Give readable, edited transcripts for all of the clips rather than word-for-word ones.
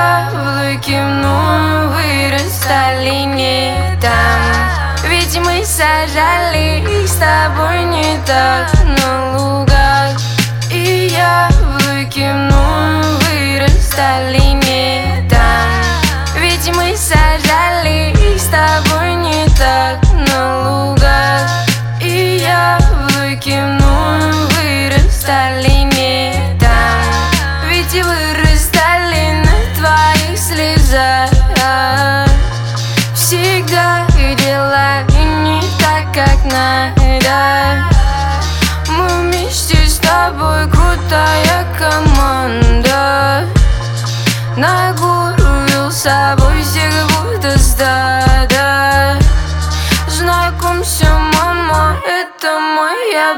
яблоки вновь вырастали не там. Ведь мы сажали их с тобой не так на лугах. И яблоки вновь вырастали не там. Ведь мы сажали их с тобой не так на лугах. И яблоки вновь вырастали не там. Ведь вырастали на твоих слезах. Всегда дела не так, как надо. Мы вместе с тобой крутая команда. На гору вел с собой всех будто стадо. Знакомься, мама, это моя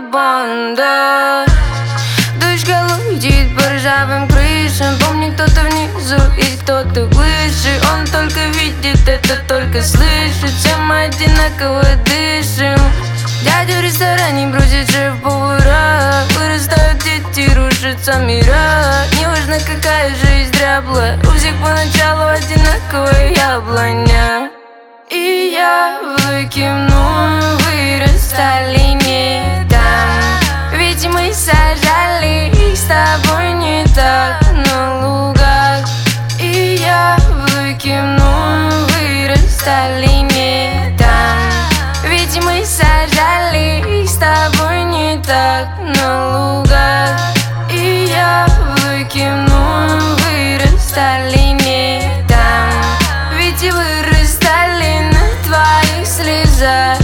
банда. Дождь голубит по ржавым крышам. Помни, кто-то внизу и кто-то выше. Он только видит, это только слышит. Все мы одинаково дышим. Дядя в ресторане бросит шеф-повара. Вырастают дети, рушатся мира. Неважно, какая жизнь дряблая, у всех поначалу одинаковая яблоня. И яблоки вновь вырастали не там. Ведь мы сажали их с тобой не так на лугах. И яблоки вновь вырастали не там. Ведь мы сажали их с тобой не так на лугах. И яблоки вновь вырастали не там. Ведь вырастали на твоих слезах.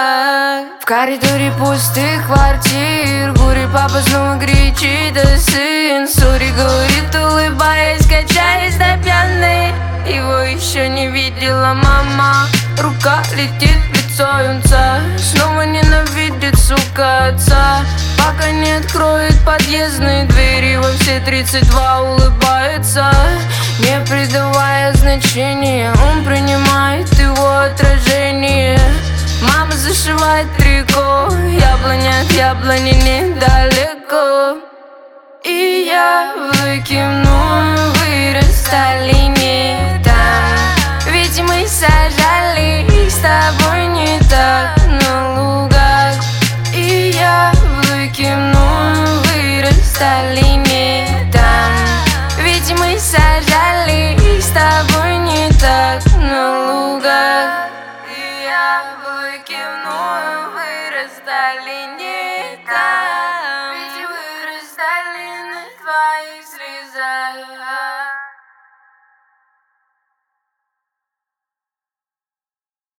В коридоре пустых квартир горе папа снова кричит, а сын сори говорит, улыбаясь, качаясь до пьяной. Его еще не видела мама. Рука летит в лицо юнца. Снова ненавидит, сука, отца. Пока не откроет подъездные двери, во все 32 улыбается. Не придавая значения, он принимает его отражение. Мама зашивает трико, яблоня от яблони недалеко. И яблоки вновь вырастали не там. Ведь мы сажали их с тобой не так на лугах. И яблоки вновь вырастали не там. Ведь мы сажали их с тобой не так на лугах. И яблоки вновь вырастали не